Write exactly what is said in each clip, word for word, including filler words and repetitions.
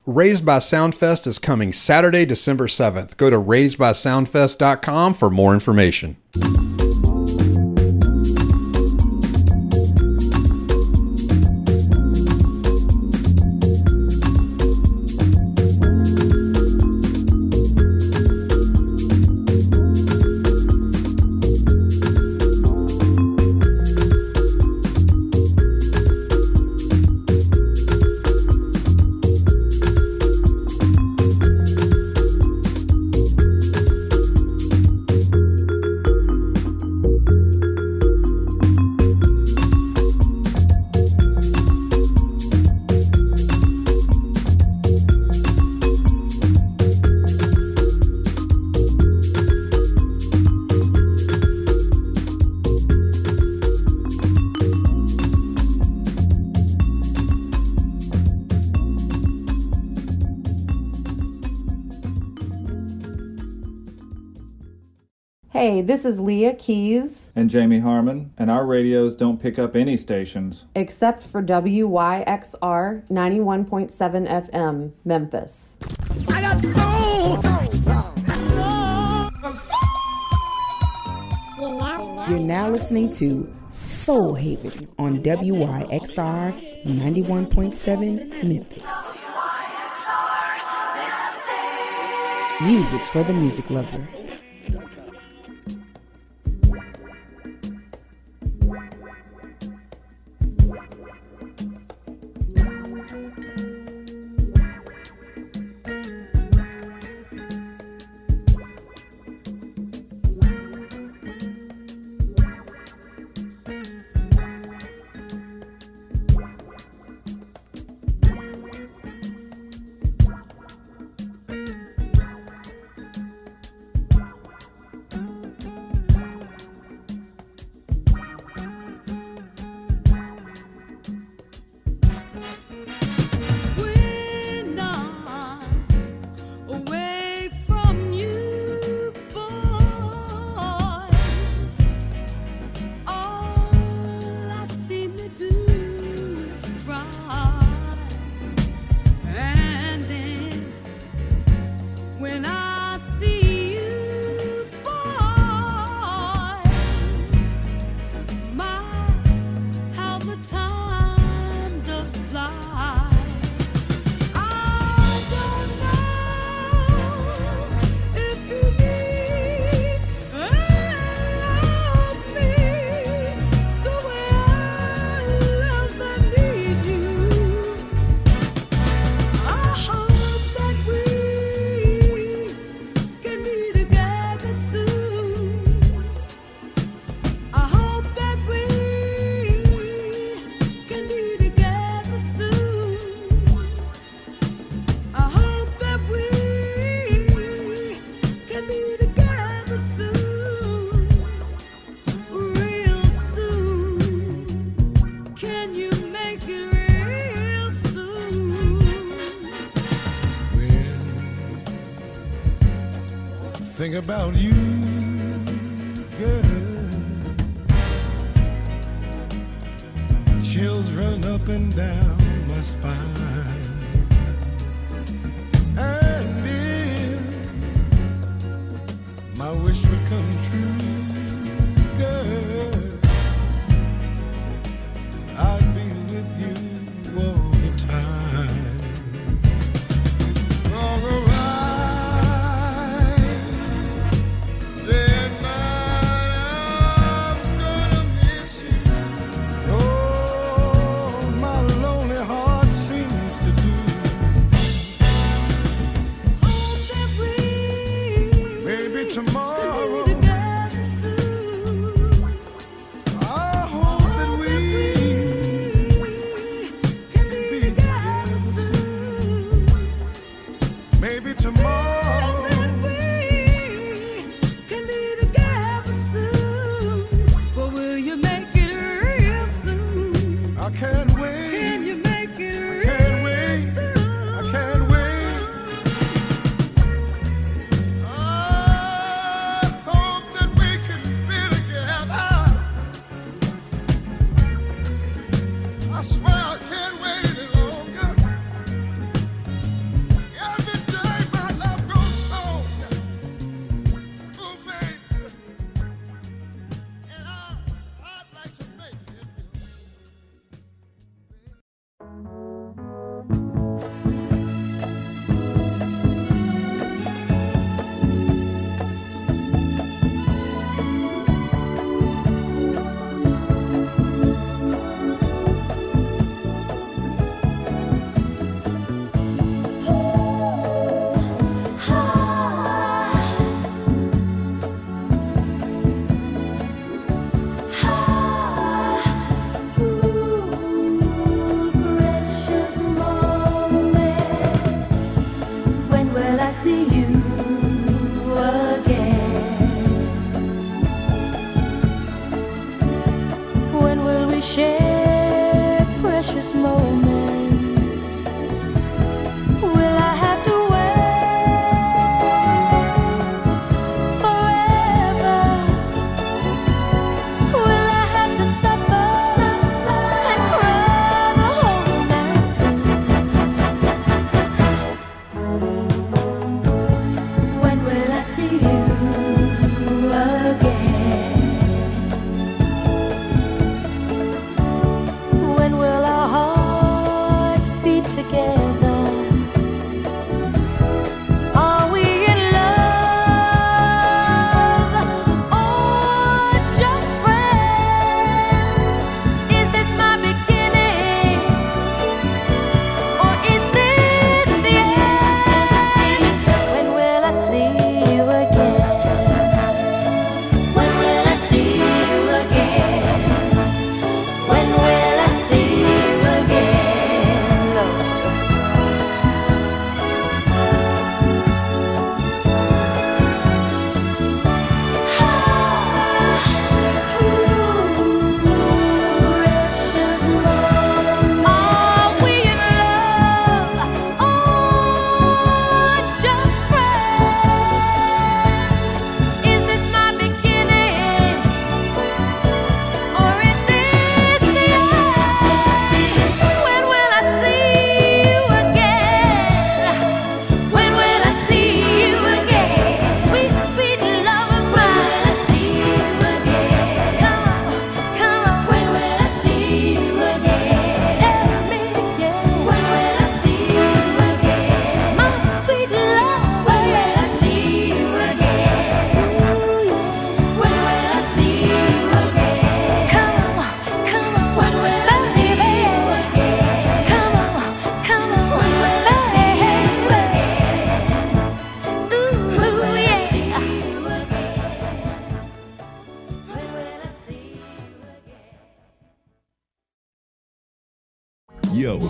Raised by Soundfest is coming Saturday, December seventh. Go to raised by soundfest dot com for more information. Hey, this is Leah Keys. And Jamie Harmon, and our radios don't pick up any stations. Except for W Y X R ninety-one point seven F M, Memphis. I got soul! You're now listening to Soul Haven on W Y X R ninety-one point seven Memphis. Music for the music lover. Think about you, girl. Chills run up and down my spine. And if my wish would come true, girl, I'd be with you all the time. Tomorrow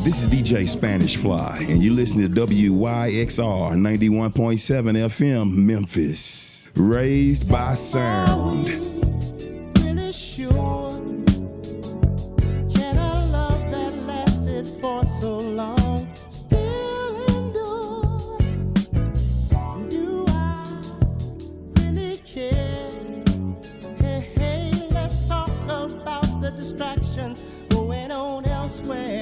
This is D J Spanish Fly, and you're listening to W Y X R ninety-one point seven F M, Memphis. Raised by sound. Really sure. Can a love that lasted for so long still endure? Do I really care? Hey, hey, let's talk about the distractions going on elsewhere.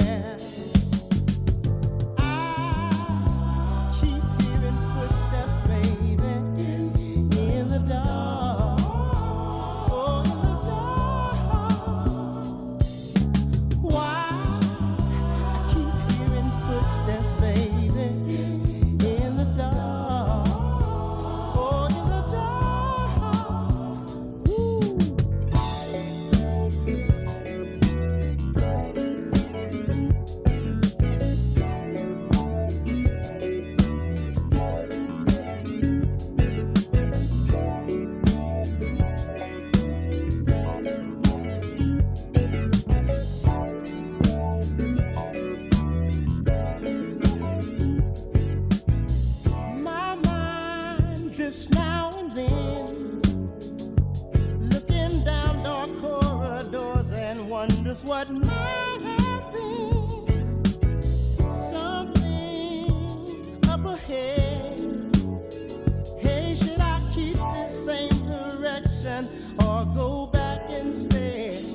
What might have been, something up ahead. Hey, should I keep this same direction or go back instead?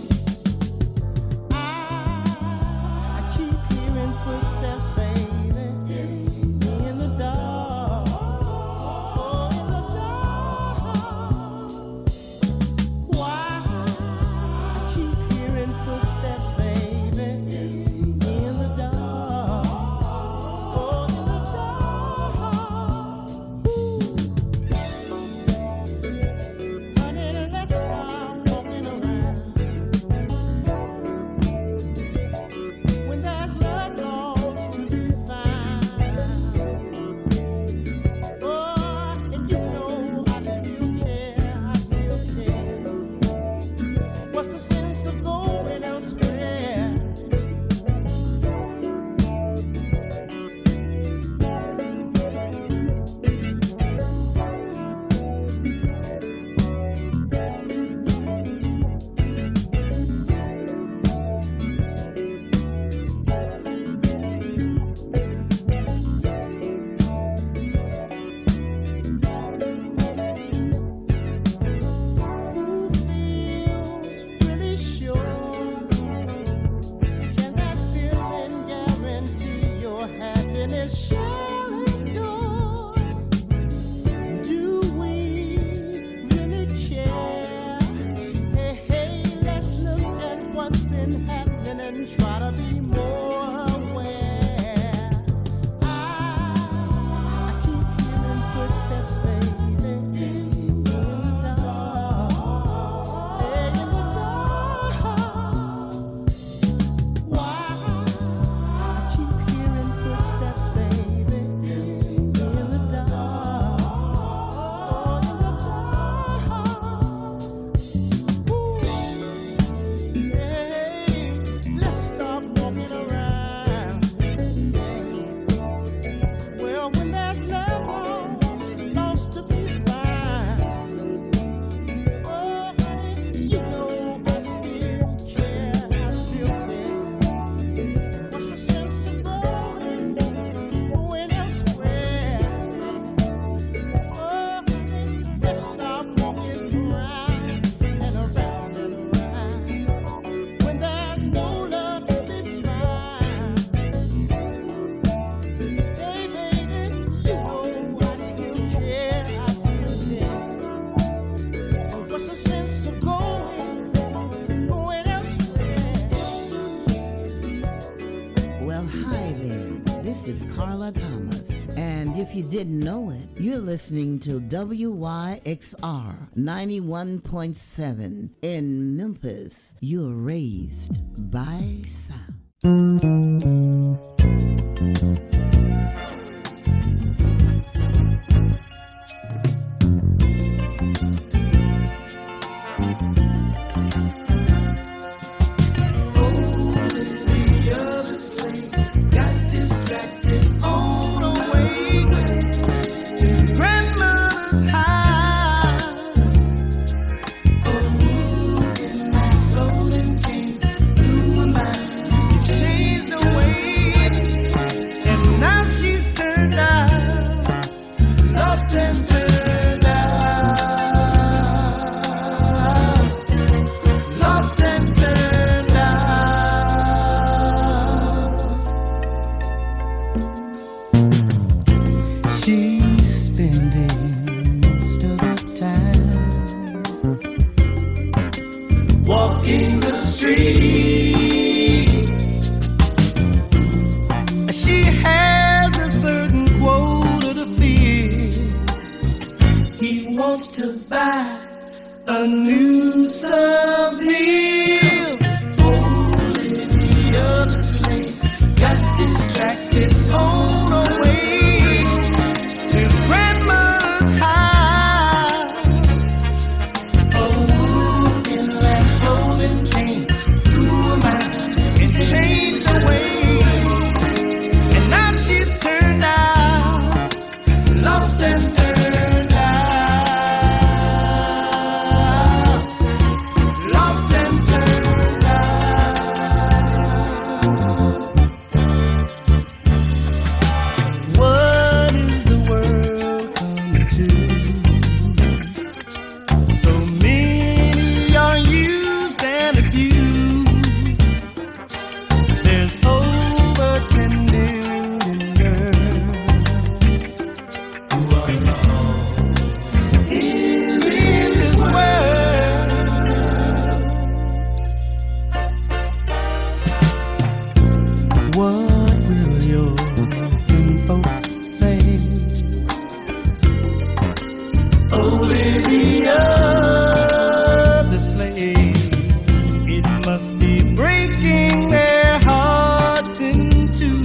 I, I keep hearing footsteps, baby, in the dark. Oh, in the dark. Why? I keep hearing footsteps, baby, in the dark. Oh, in the dark. Ooh. Honey, let's start walking around. When there's love lost to be found. Oh, and you know I still care, I still care. What's the sense of going elsewhere? Who feels really sure? Can that feeling guarantee your happiness shall endure? Do we really care? Hey, hey, let's look at what's been happening and try to be more aware. I, I keep hearing footsteps, baby, in the dark. Hey, in the dark. Why? I keep hearing footsteps, baby, in the dark. Oh, in the dark. Ooh. Hey, let's stop walking around. Well, when there's love lost, lost to be found. Oh, honey, you know I still care, I still care. What's the sense of going, going elsewhere? Oh, honey, let's stop walking around and around and around. When there's no love to be found. Hey, baby, you know I still care, I still care. What's the sense of going, going elsewhere? Well, hi there. This is Carla Thomas. And if you didn't know it, you're listening to W Y X R ninety-one point seven in Memphis. You're raised by sound. The other sleep. wants to buy a new Seville. Olivia the slave got distracted on her way to grandma's house. A wolf in lamb's clothing came through her mind and changed her ways. And now she's turned out, lost and turned out, lost and turned out. What is the world come to? So many are used and abused. There's over ten million girls who are lost in this world. What will your young folks say? Olivia the slave, it must be breaking their hearts in two.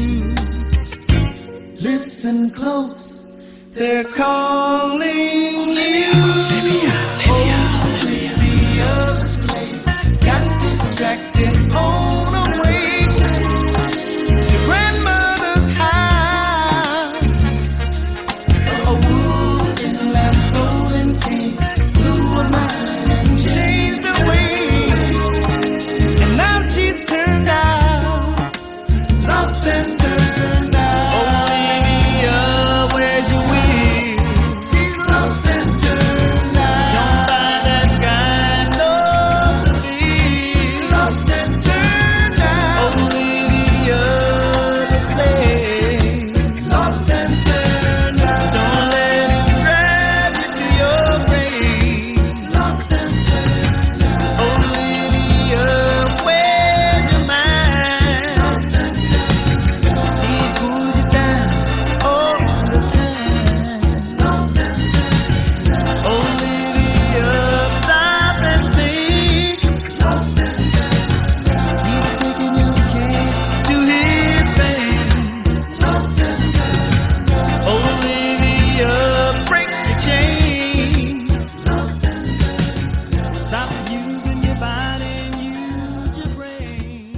Listen close, they're calling you. Olivia, Olivia the slave got distracted on her way to grandmother's house. A wolf in lamb's clothing came through her mind and changed her ways. And now she's turned out, lost and turned out. Olivia, where'd you win? She's lost and turned out. Don't buy that kind of Seville. Lost and turned out. Olivia the slave, lost and turned out. Don't let him drag you to your grave. Lost and turned out. Olivia, where's your mind? Lost and turned out. He pulls you down all the time. Lost and turned out. Olivia, stop and think. Lost and turned out. He's taking your cash to his bank. Lost and turned out. Olivia, break your chains. Lost and turned out. Stop using your body and use your brain.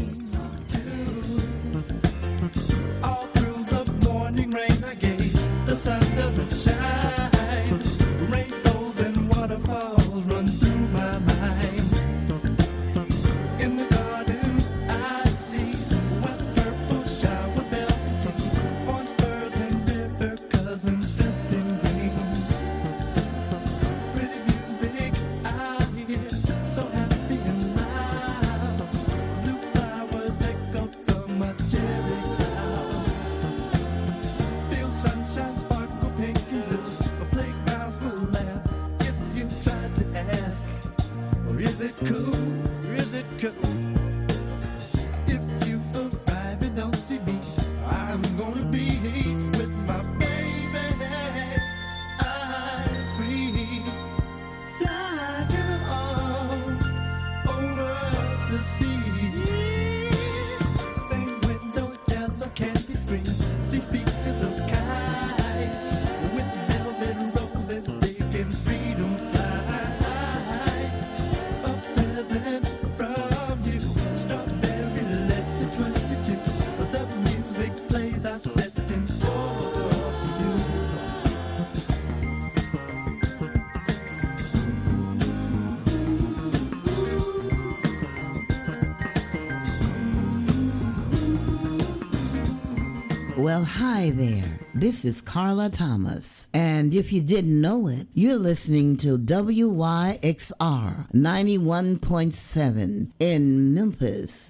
All through the morning rain I gave, the sun doesn't shine. Rainbows and waterfalls run through my mind. In the garden I see west purple shower bells and tea, orange birds and river cousins dressed in green. Pretty music I hear, so happy and loud. Blue flowers echo from my cherry cloud. Feel sunshine sparkle pink and blue. Playgrounds will laugh if you try to ask, or is it cool? Or is it cool? If you arrive and don't see me, I'm gonna be with my baby. I'm free. Fly girl over the sea. Spain window, yellow candy screen. See speakers of kites with velvet roses, big and freedom flies. A present from you, strawberry letter twenty-two. The music plays, I set in for you. Well, hi there. This is Carla Thomas. And if you didn't know it, you're listening to W Y X R ninety-one point seven in Memphis.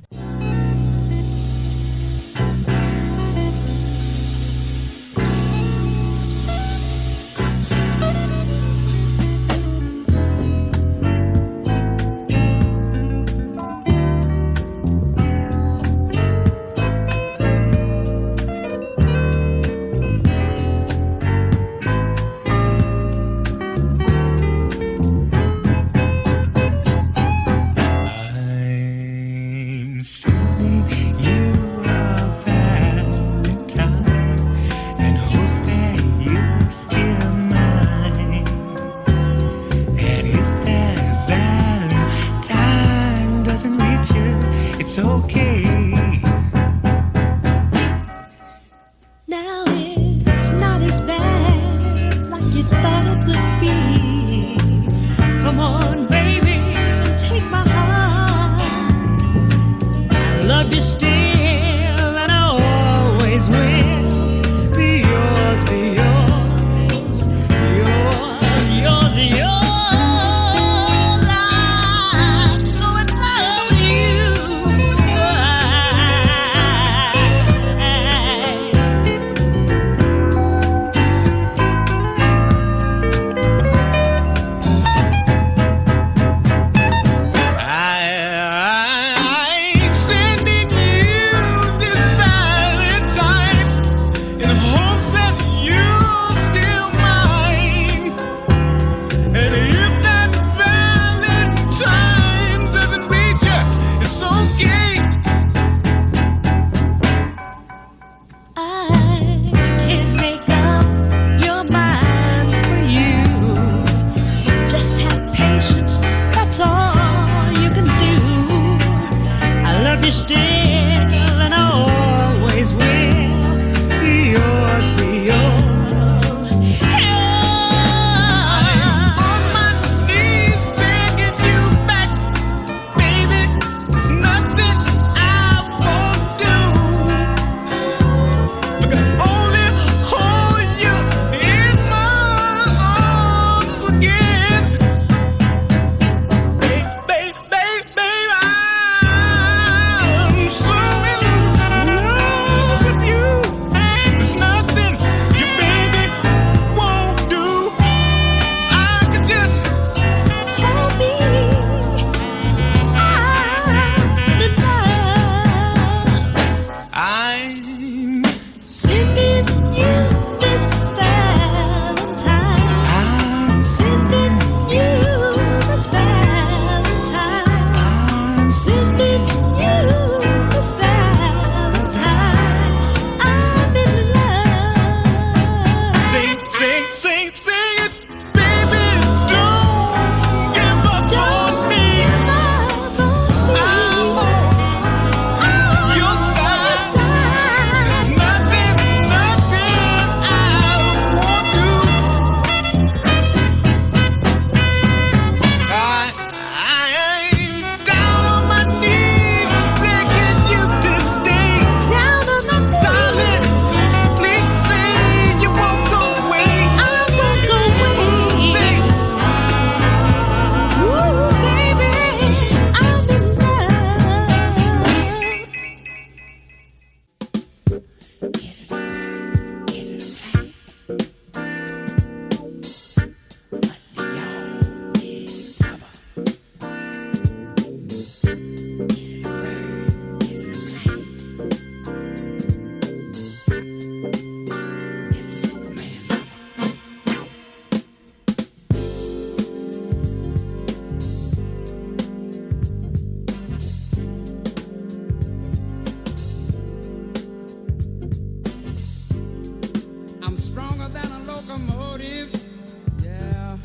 a locomotive. Yeah,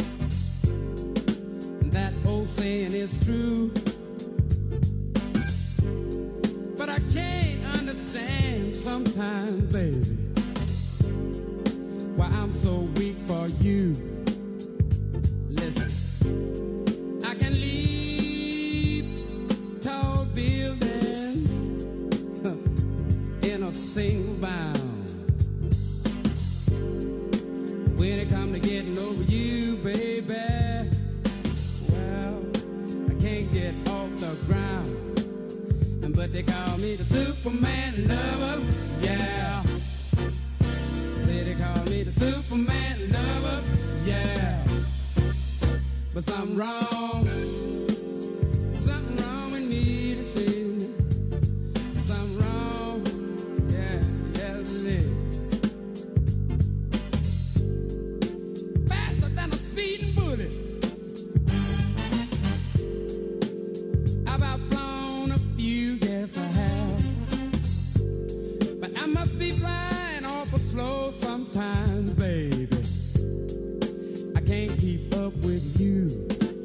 that old saying is true. But I can't understand sometimes, baby, why I'm so weak for you. Listen, I can leap tall buildings in a single bound. When it comes to getting over you, baby, well, I can't get off the ground. But they call me the Superman lover, yeah. Say they call me the Superman lover, yeah. But something wrong, something wrong with me to see. Something wrong, yeah, yes it is. Faster than a speeding bullet. I've outflown a few, yes I have. But I must be flying awful slow sometimes, baby. I can't keep up with you.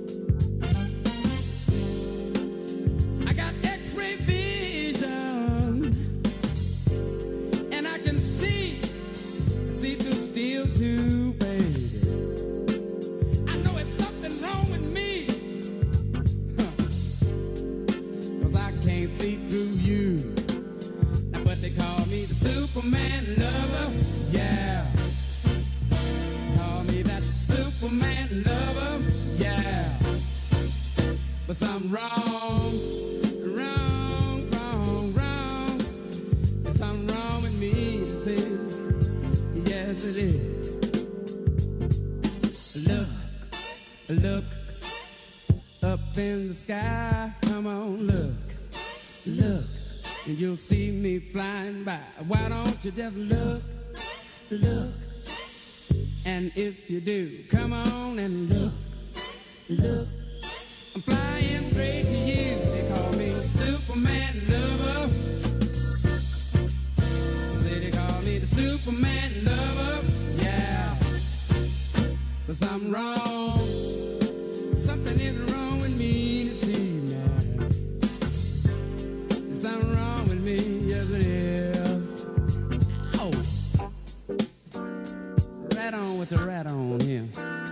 I got X-ray vision, and I can see, see through steel too, baby. I know it's something wrong with me, cause I can't see through you. Now but they call me the Superman lover, yeah. Call me that Superman lover, yeah. But something wrong, wrong, wrong, wrong. There's something wrong with me, it is. Yes it is. Look, look up in the sky, come on, look, look, and you'll see me flying by. Why don't you just look, look, and if you do, come on and look, look. I'm flying straight to you. They call me Superman lover. Say they call me the Superman lover, yeah. But something wrong, something is wrong with me to see now. There's something wrong with me, yes it is. Oh, right on with the rat on here.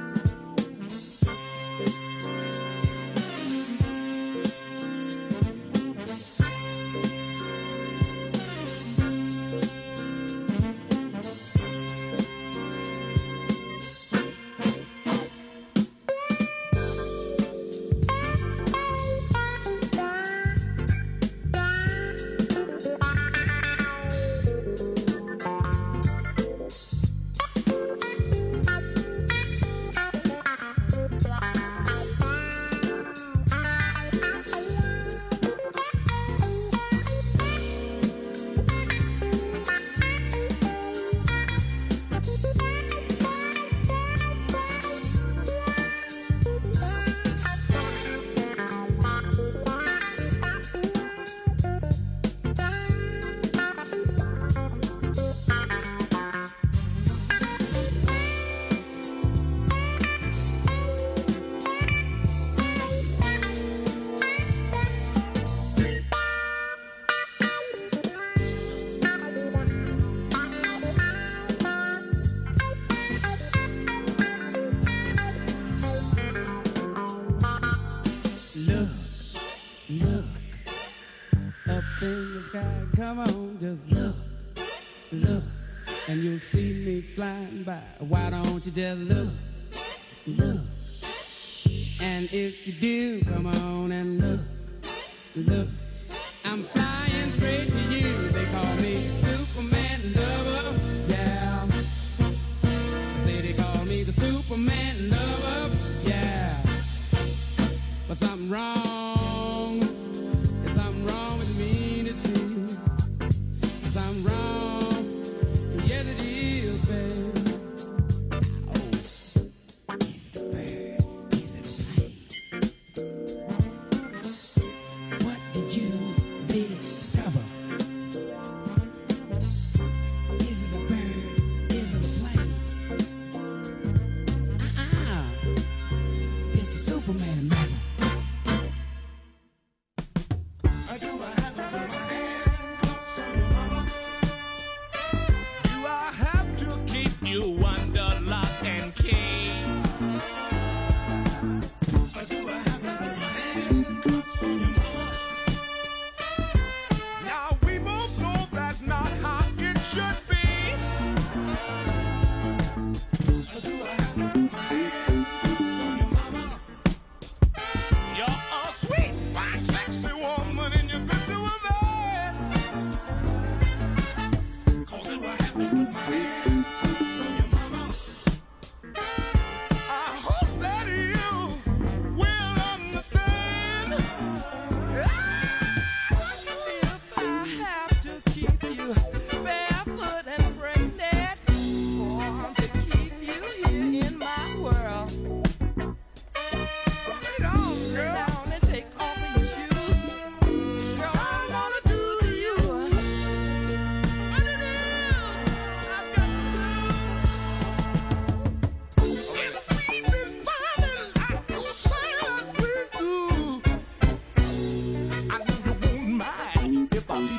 Come on, just look, look, and you'll see me flying by. Why don't you just look, look, and if you do, come on and look, look. I'm flying straight to you. They call me Superman lover, yeah. Say they call me the Superman lover, yeah. But something wrong, there's something wrong with me to see. I'm wrong, yes it is, babe. Oh, he's the bird, he's the plane. What did you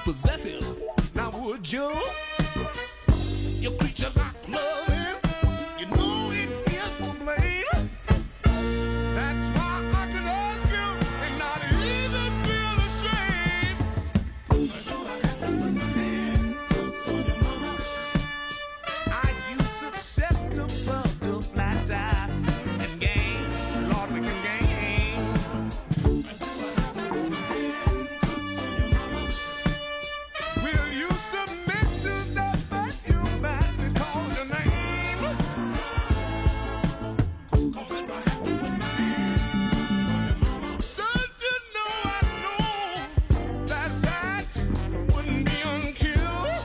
possessive. Now would you? Your creature like loving, you know it is for blame. That's why I can ask you and not even feel ashamed. Do I have to put my hand on your mama? Are you susceptible to flat eye and game? Lord, we can game. Do I have to put my hand on your mama? Will you submit to that best you badly call your name? Cause if I have to put my hand on your mama, don't you know I know that that wouldn't be unkill?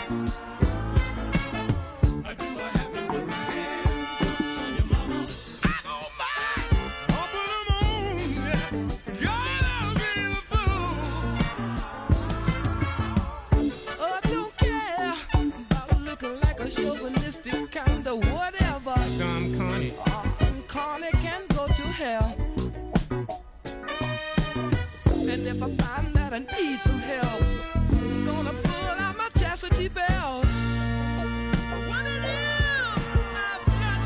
I do I have to put my hand on your mama? I don't mind. I'll put 'em on. God, I'll be the fool. Oh, I don't care about looking like a chauvinistic kind of whatever. Some corny. Oh, corny can go to hell. And if I find that I need some help, I'm gonna pull out my chastity belt. What it is I've got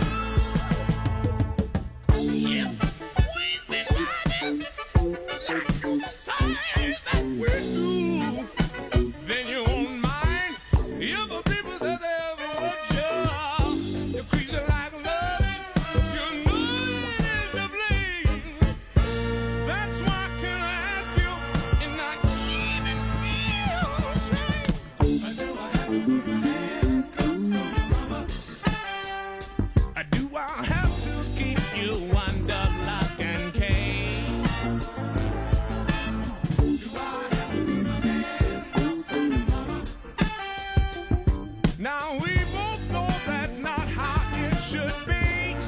to do? Yeah, we've been riding like you say that we do. Then you won't mind if the people that ever want you. You're crazy like love, you know it is the blame. That's why can I ask you and not even feel ashamed? I do I have to put my hand close on your mama? I do I have to keep you under lock and key? Do I have to put my hand close on your mama? Now we both know that's not how it should be.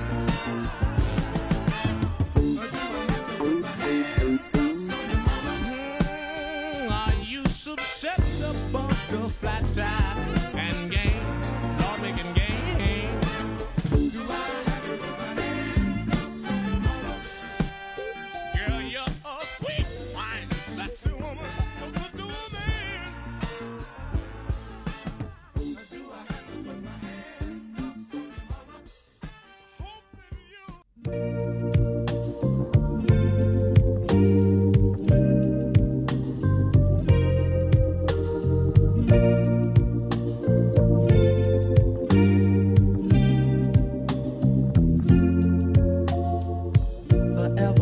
But do I have to put my hand close on your mama? Mm, are you susceptible to flat tie and game? Lord, we can game. Do I have to put my hand close on your mama? Girl, you're a sweet, fine, sexy woman. But what do I mean? Do I have to put my hand close on your mama? Hoping you. Forever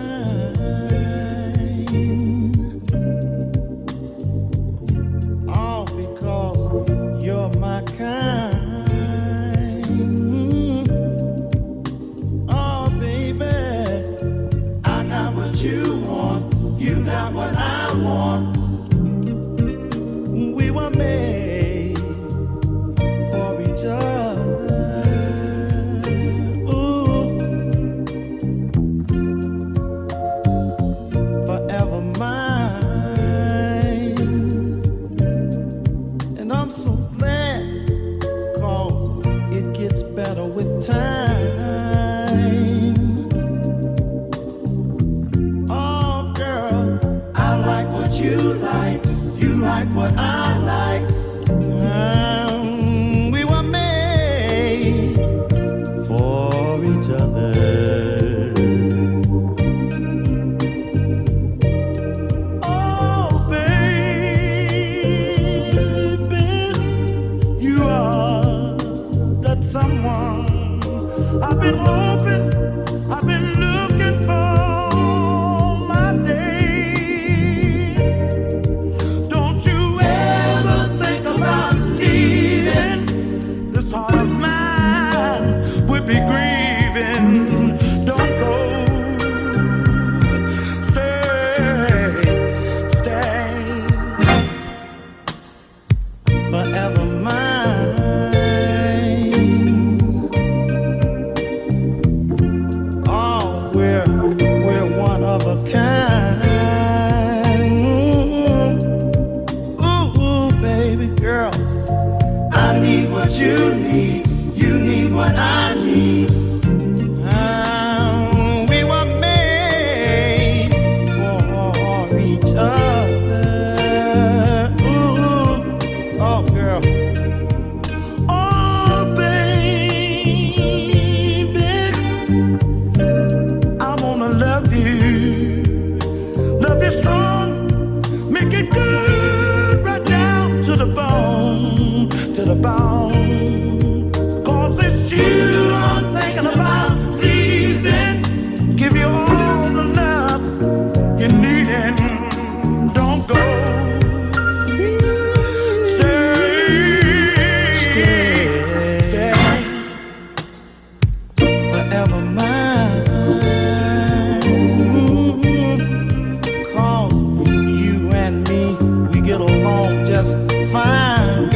mine, all because you're my kind. Oh, baby, I got what you want, you got what I want. We were made for each other. Ooh. Forever mine. And I'm so glad, cause it gets better with time. Oh, girl, I like what you like, you like what I like. Um, we were made for each other. Oh, baby, you are that someone I've been hoping, I've been looking for my days. Don't you ever think about leaving? This heart of mine would be grieving. Don't go. Stay, stay. Forever mine. Oh, You I'm thinking about pleasing. Give you all the love you need and don't go. Stay, stay, stay. Forever mine. Cause you and me, we get along just fine.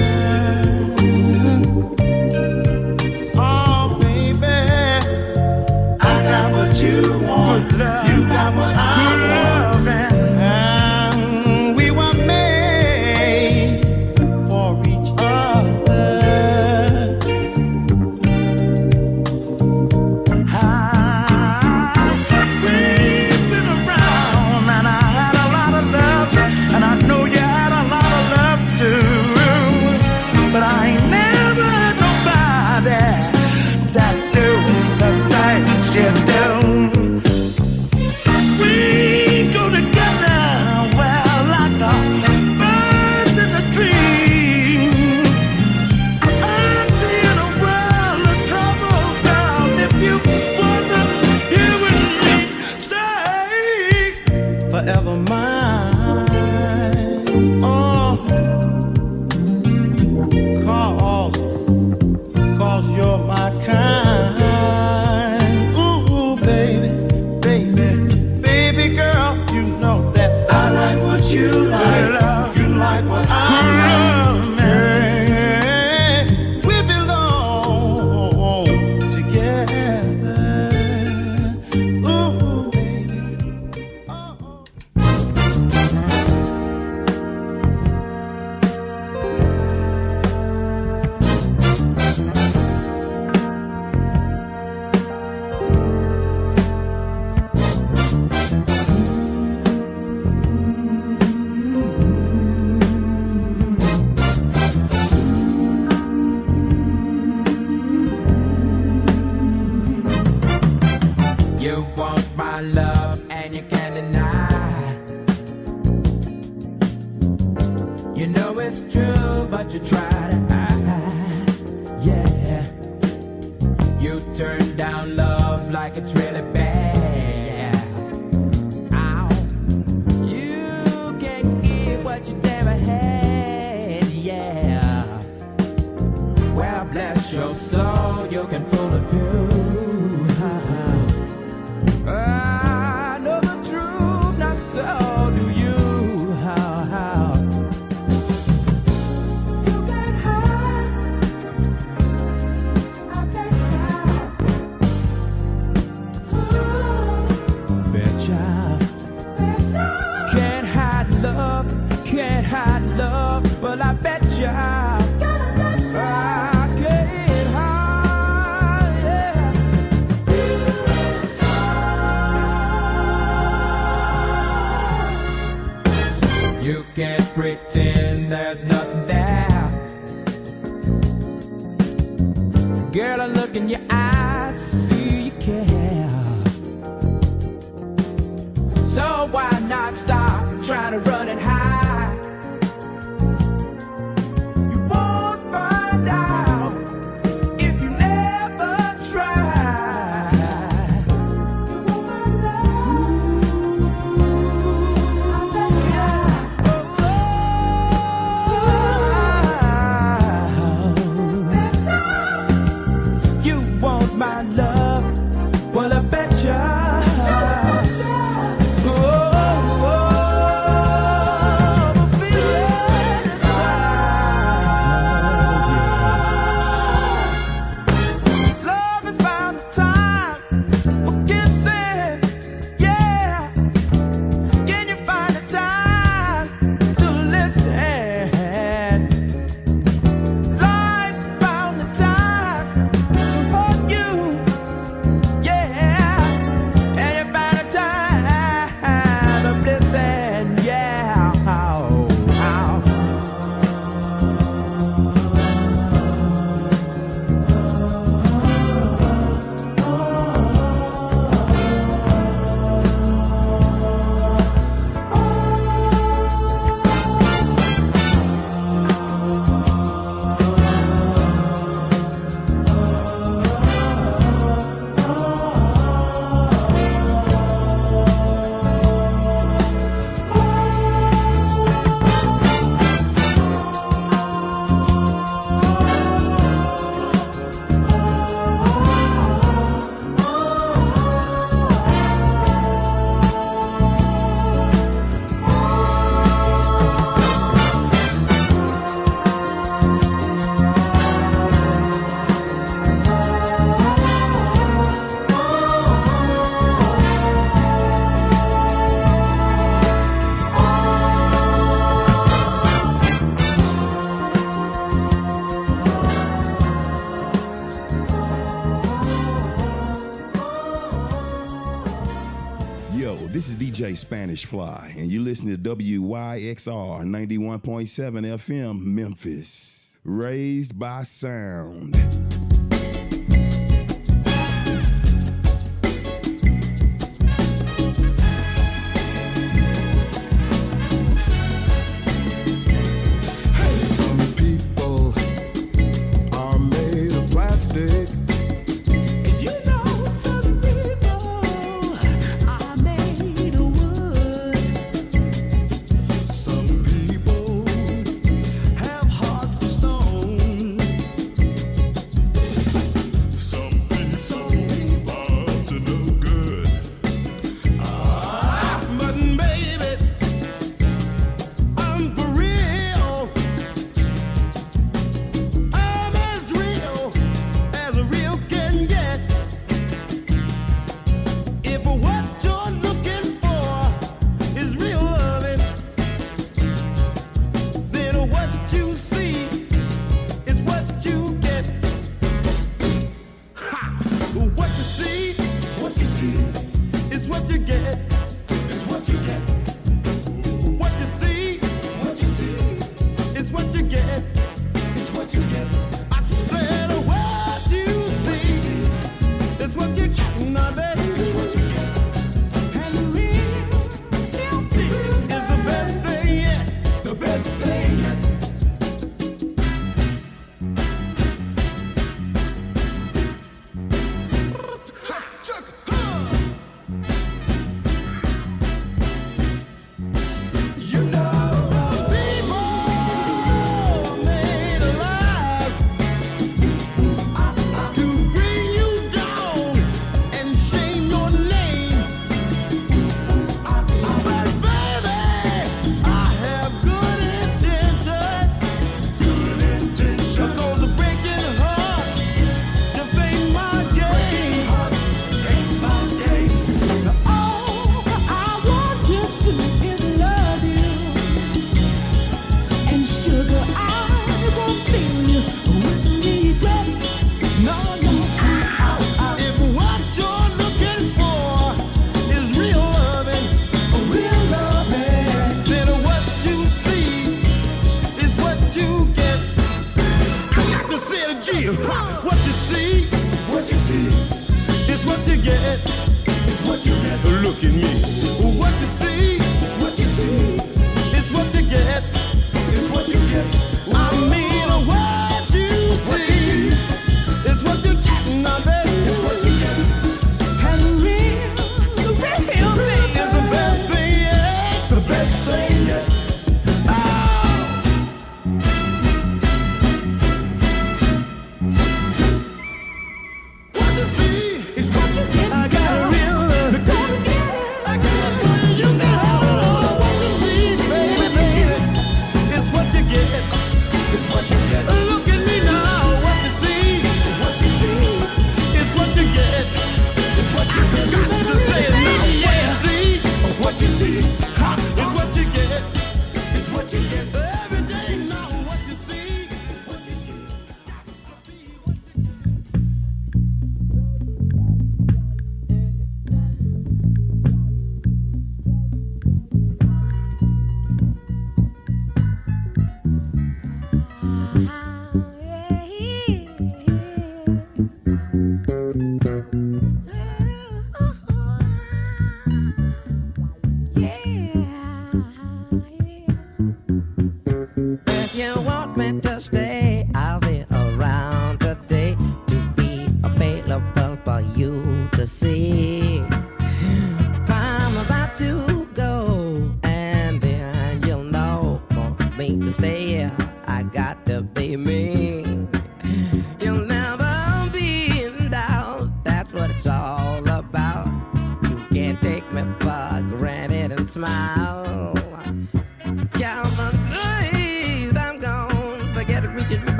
Oh, baby, I got what you want. Good love. You got what I Good want. Love and we were made for each other. I've been around and I had a lot of love, and I know you had a lot of loves too. But I ain't never had nobody that do the things you do. We go together well like the birds in the trees. I'd be in a world of trouble, girl, if you wasn't here with me. Stay forever mine. Oh, cause, cause you're my kind. Ooh, baby, baby, baby girl, you know that I like what you like. You like what I like. We belong together. Ooh, baby. Oh. You want my love and you can't deny. You know it's true, but you try to hide. Yeah. You turn down love like it's really bad. Ow. You can't give what you never had. Yeah. Well, bless your soul, you can fool a few. I know the truth, not so do you. How, how? You can hide. I bet you. Betcha. Betcha. Can't hide love, can't hide love. Well, I bet you. I can't hide, yeah. You can't pretend there's nothing there. Girl, I look in your eyes, see you care. So why not stop trying to run and hide? You won't find out if you never try. You want my love? I bet you. You want my love? Well, I bet you. This is D J Spanish Fly, and you listen to W Y X R ninety-one point seven F M, Memphis. Raised by sound.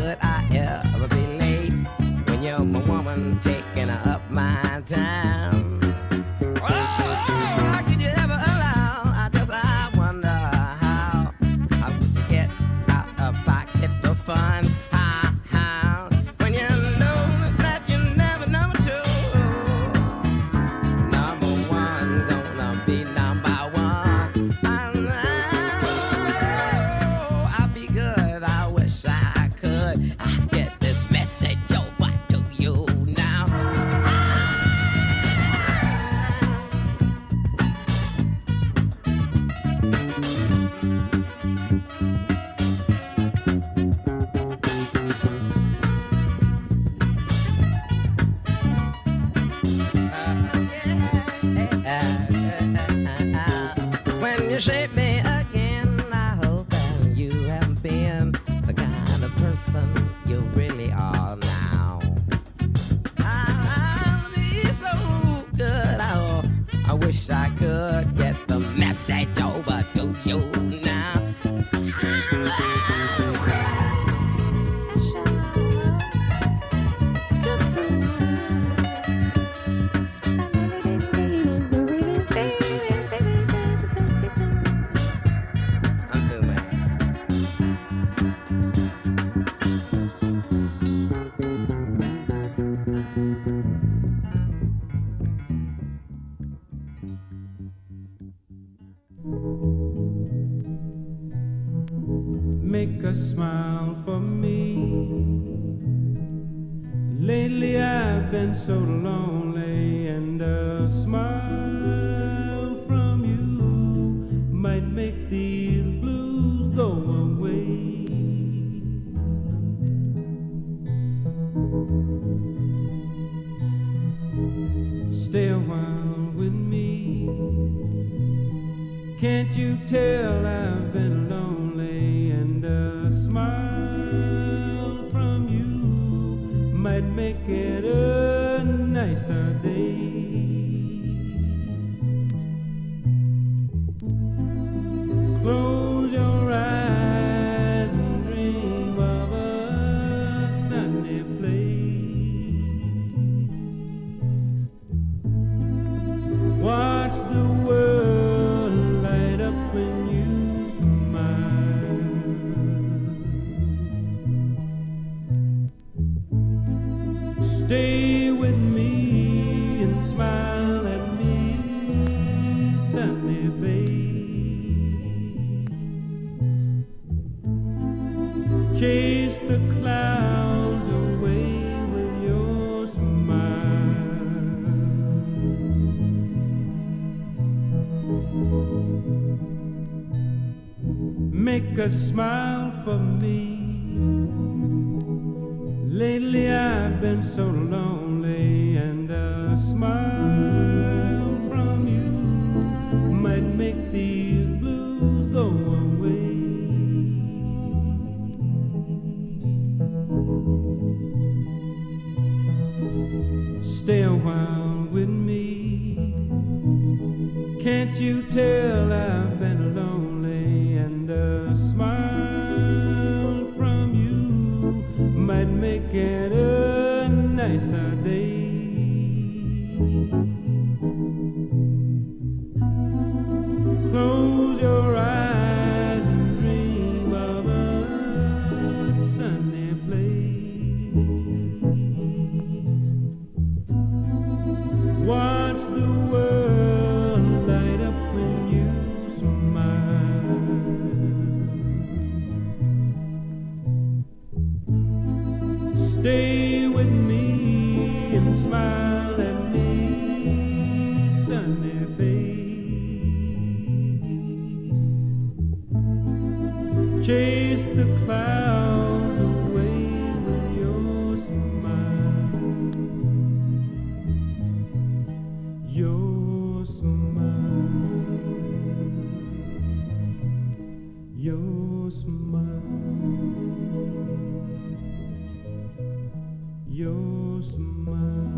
Taking up my time. appreciate me again. I hope that you have been the kind of person you really are now. I'll be so good. I, I wish I could get the message over to you now. Make a smile for me. Lately I've been so lonely, and a smile from you might make these blues go away. Stay a while with me. Can't you tell I've been lonely, and a smile from you might make it a nicer day. Close your eyes and dream of a sunny place. Watch the world light up when you smile. Stay with me and smile at me, sunny face. Chase the clouds away with your smile. Make a smile for me. Lately I've been so lonely, and a smile from you might make these blues go away. Stay a while with me. Can't you tell I've been lonely, and a smile from you might make it a nicer day. Close your eyes and dream of a sunny place. Watch the world light up when you smile. Stay with me and smile at me, sunny face. Chase the clouds away with your smile. Your smile. Your smile. Your smile.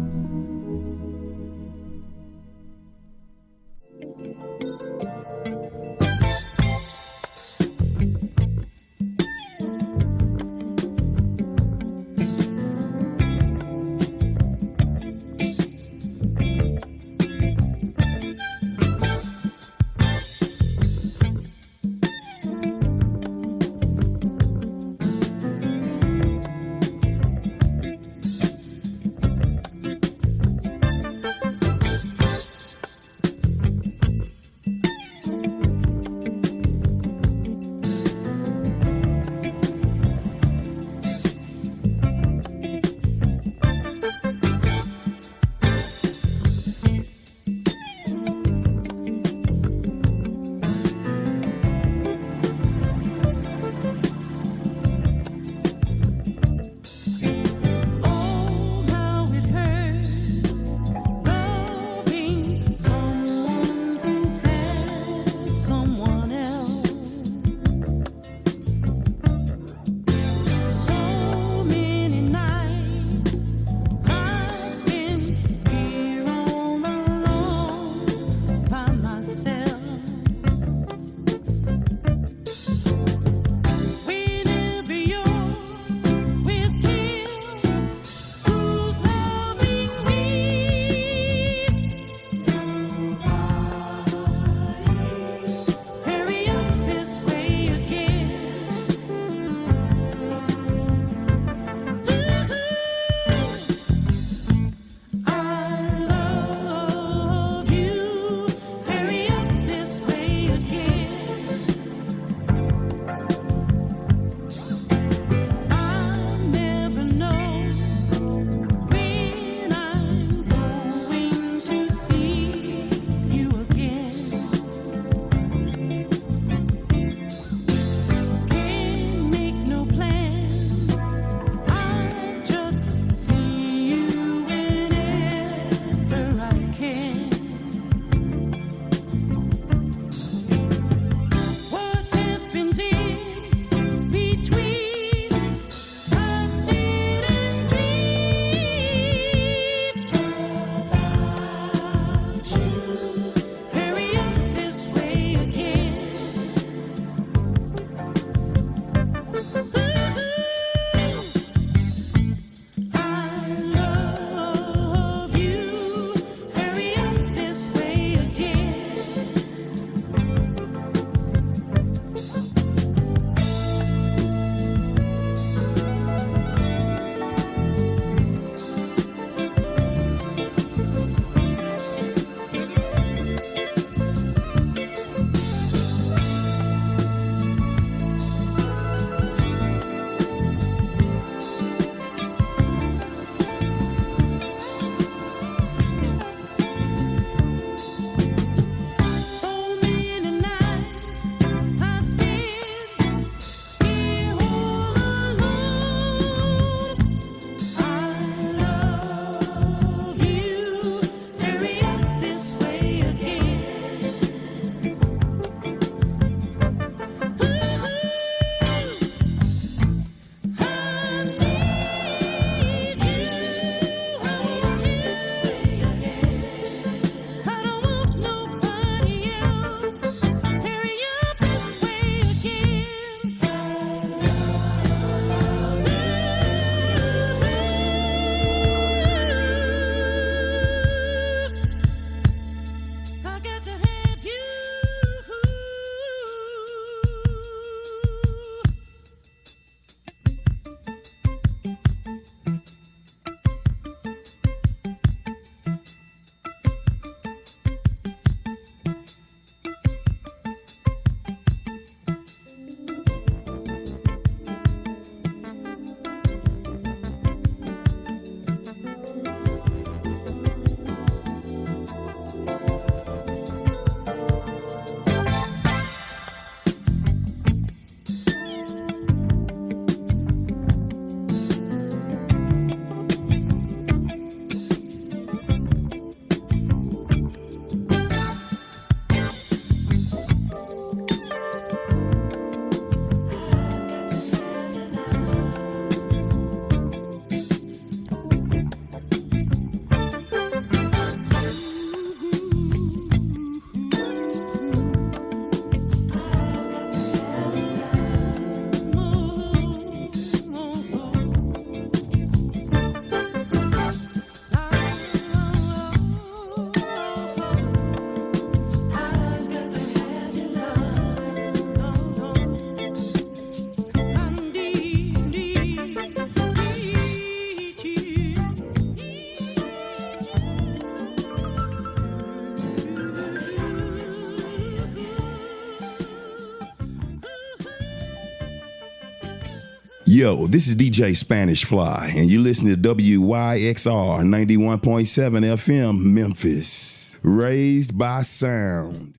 Yo, this is D J Spanish Fly, and you're listening to W Y X R ninety-one point seven F M, Memphis. Raised by sound.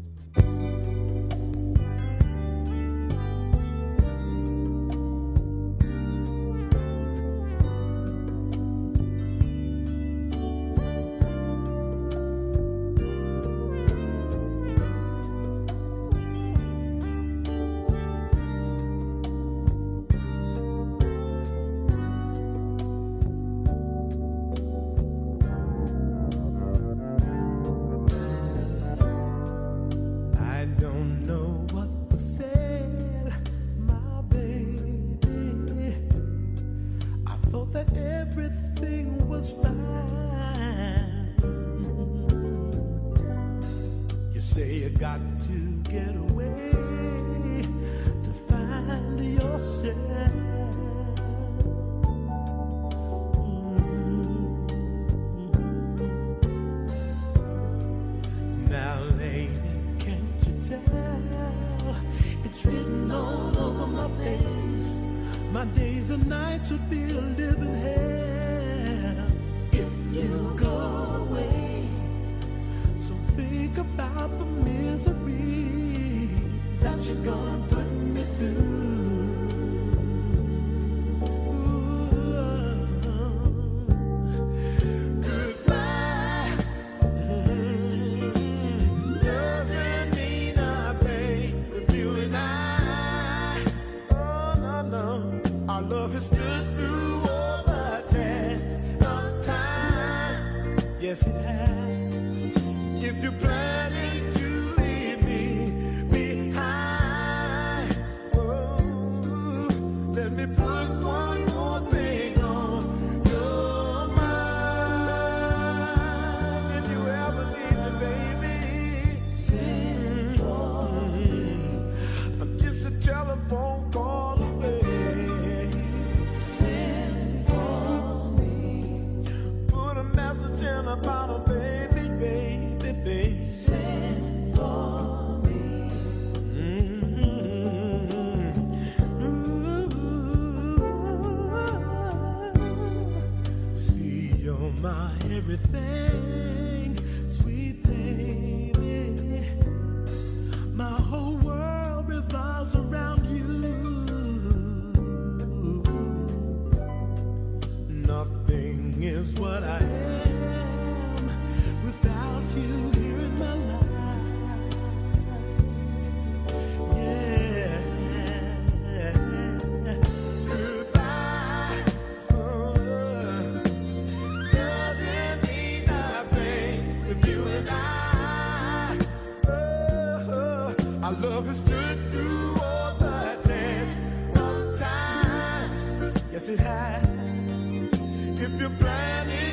Love has stood through all the tests of time. Yes, it has. If you're planning